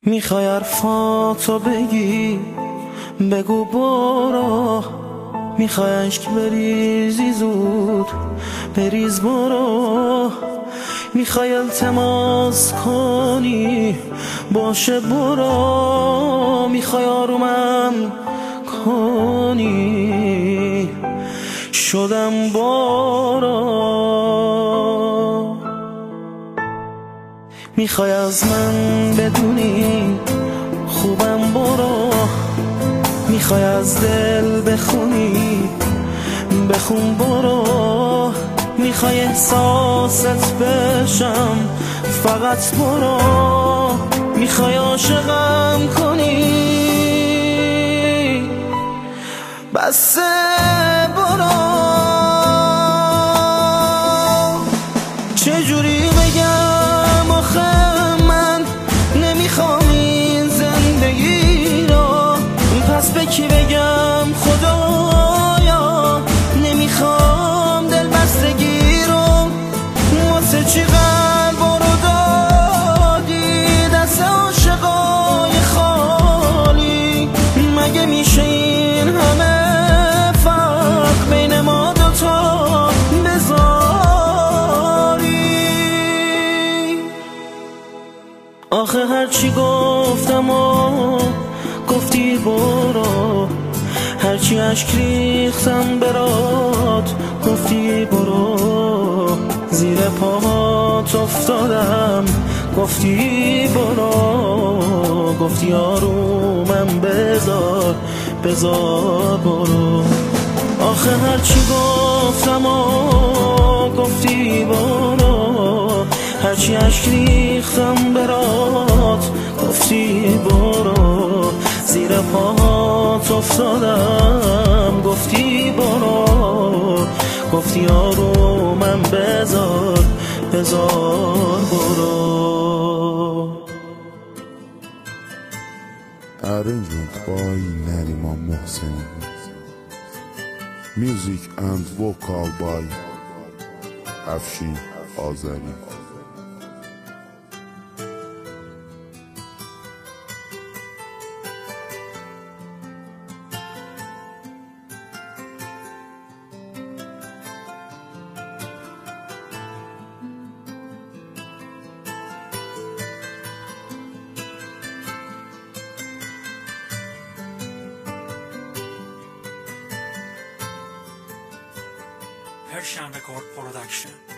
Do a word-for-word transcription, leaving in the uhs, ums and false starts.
میخوای حرفاتو بگی بگو برو، میخوای عشق بریزی زود بریز برو، میخوای التماس کنی باشه برو، میخوای آرومم کنی شدم برو، میخوای از من بدونی خوبم برو، میخوای از دل بخونی بخون برو، میخوای احساست بشم فقط برو، میخوای عاشقم کنی بس برو. چجوری بگم آخه من نمیخوام این زندگی رو، پس به کی بگم خدایا نمیخوام دل بستگی رو، واسه چی قلب رو دادی دست عاشقای خالی، مگه میشه این همه فرق بین ما دوتا بذاری؟ آخه هرچی گفتم و گفتی برو، هرچی عشق ریختم برات گفتی برو، زیر پاهات افتادم گفتی برو، گفتی آرومم بذار بذار برو. آخه هرچی گفتم و گفتی برو، هرچی عشق ریختم برات گفتی برو، زیر پاهات افتادم گفتی برو، گفتی آرومم بذار بذار برو. Arrangement by Nariman Mohsen. Music and vocal by Afshin Azari. Persian Record Production.